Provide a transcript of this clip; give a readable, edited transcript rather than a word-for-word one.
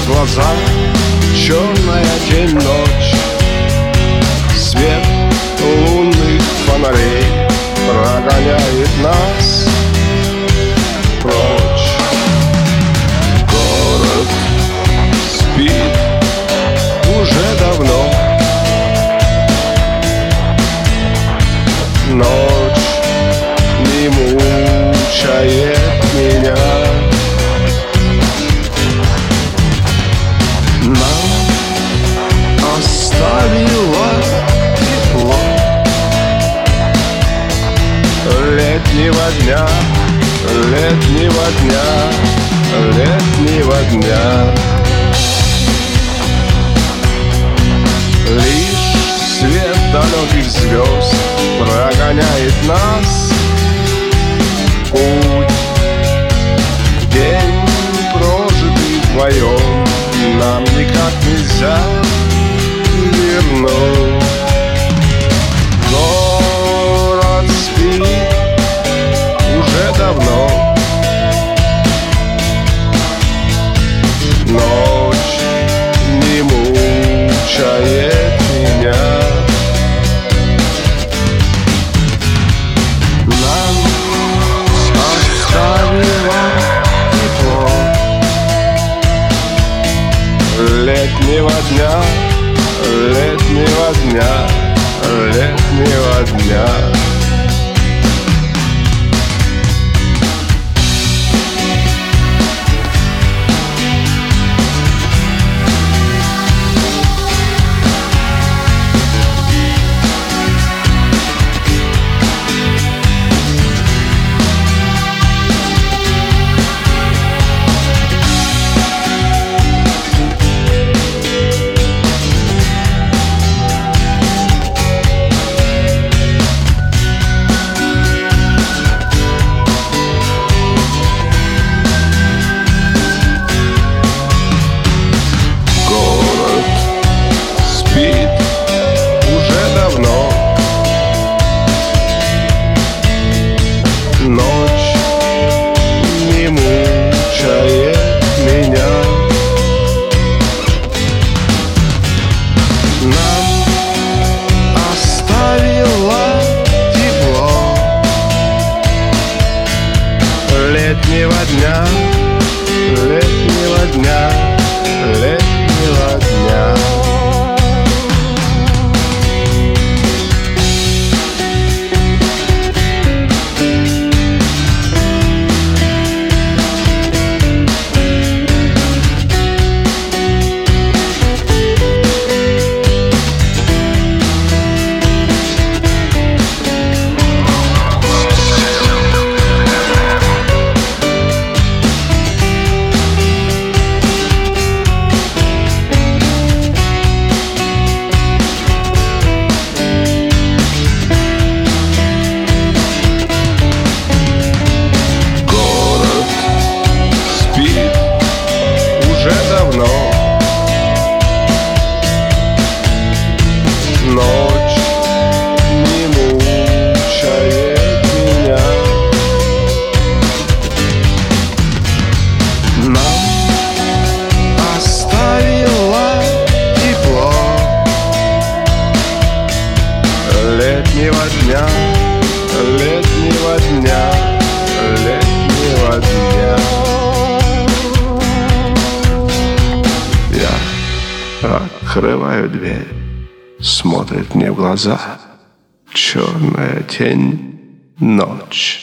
в глаза. Черная день, ночь, свет лунных фонарей прогоняет нас прочь. Город спит уже давно, ночь не мучает меня. Нам оставила тепло летнего дня, летнего дня, летнего дня. Лишь свет далеких звезд прогоняет нас путь. День, прожитый вдвоем, нам никак нельзя вернуть. Город спит уже давно, ночь не мучает меня. Нам оставила тепло летнего дня, летнего дня, летнего дня. Ночь не мучает меня. Нам оставила тепло летнего дня, летнего дня, летнего дня. Ночь не мучает меня. Нам оставила тепло летнего дня, летнего дня, летнего дня. Я открываю дверь. Смотрит мне в глаза черная тень, ночь.